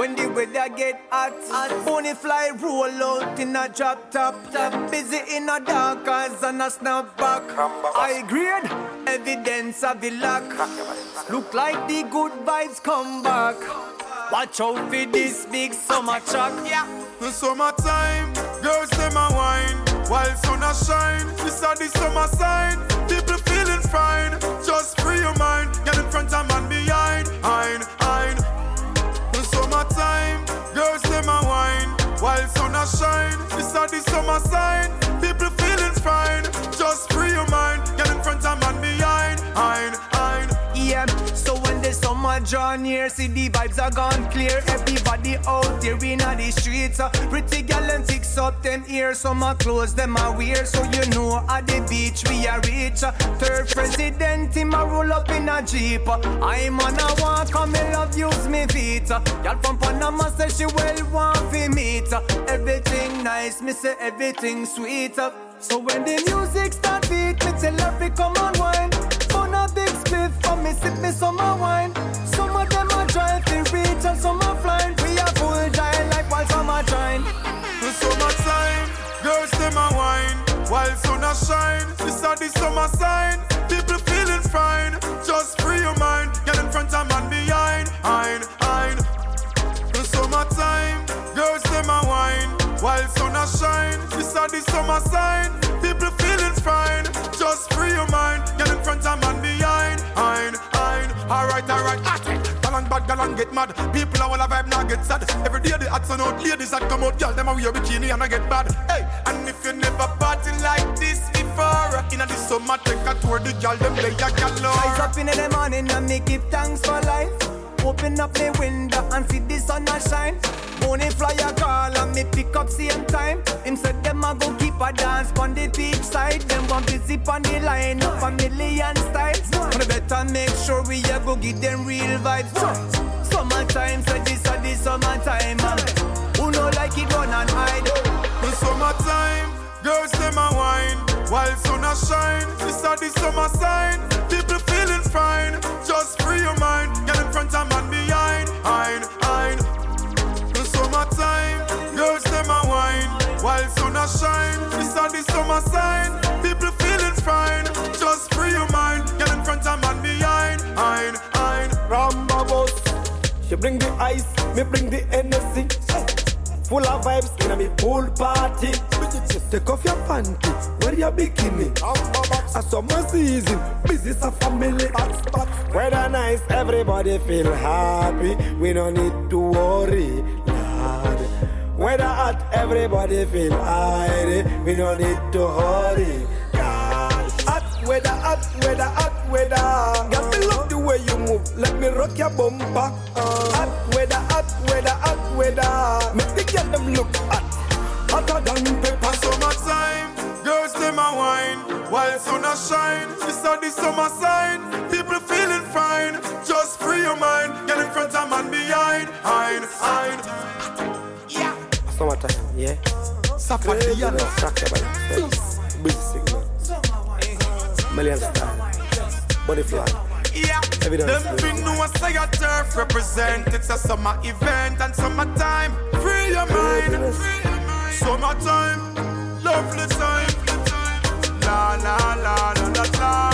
when the weather get hot. Bonnie fly roll out in a drop top. Busy in a dark eyes and a snapback. High grade, evidence of the lack. Look like the good vibes come back. Watch out for this big summer track. The summertime, girls them a wine while sun a shine. This are the summer sign. People feeling fine. Just free your mind. Get in front of man behind. The summertime, girls them a wine while sun a shine. This are the summer sign. People feeling fine. Just free your mind. Get in front of man behind. Yeah, so when the summer draw near, see the vibes are gone clear. Everybody out there in the streets, pretty gal and fix up them ears. Summer clothes them are wear, so you know at the beach we are rich. Third president him a roll up in a jeep. I'm on a walk and me love use me feet. Y'all from Panama say she well want fi meet. Everything nice, me say everything sweet. So when the music start beat, me tell her fi come on wine. On a big spliff for me sip me summer wine. Some of them are drive to reach and some are flying. We are full giant like while some are trying. The summertime, girls them a wine while sun a shine. This are the summer sign. People feeling fine. Just free your mind. Get in front of man behind. The summertime, girls them a wine while sun a shine. This are the summer sign. People feeling fine. Just free your mind. Get in front of man behind. Alright. Galang bad, galang get mad. People are all a vibe, now get sad. Every day the hats on out, ladies that come out, y'all them a wear bikini and I get bad. Hey, and if you never party like this before, inna the summer take a tour, the y'all them lay a galore. Rise up in the morning and me give thanks for life. Open up the window and see the sun a shine. Bonnie fly a call and me pick up same time. Him said them a go keep a dance on the beach side. Them want busy on the line up a million styles. We better make sure we a go give them real vibes. Summertime, so this a the summertime. Who know like it run and hide. The summertime, girls them a wine while sun a shine. This are the summer sign. People feeling fine. Just free your mind. Get in front of man behind. The summertime, girls them a wine while sun a shine. This are the summer sign. People feeling fine. Just free your mind. Get in front of man behind. Ramba boss, she bring the ice, me bring the energy. Full of vibes in a me pool party. Take off your panty, wear your bikini. A summer season, business a family. Weather nice, everybody feel happy. We don't need to worry, Lord. Weather hot, everybody feel high. We don't need to hurry, God. Hot weather. Got me love the way you move, let me rock your bumper. Hot weather. Make the girl them look hot, hotter than pepper. Summertime, girls them a wine while sun a shine. This are the summer sign. People feeling fine. Just free your mind. Get in front of man behind. Yeah. Summertime, yeah. Safari, yeah. Big signal. Million style. Body fly. Yeah, evidence. them bring no say a turf represent. It's a summer event and summertime. Free your mind. Summertime, lovely time. La la la la la la.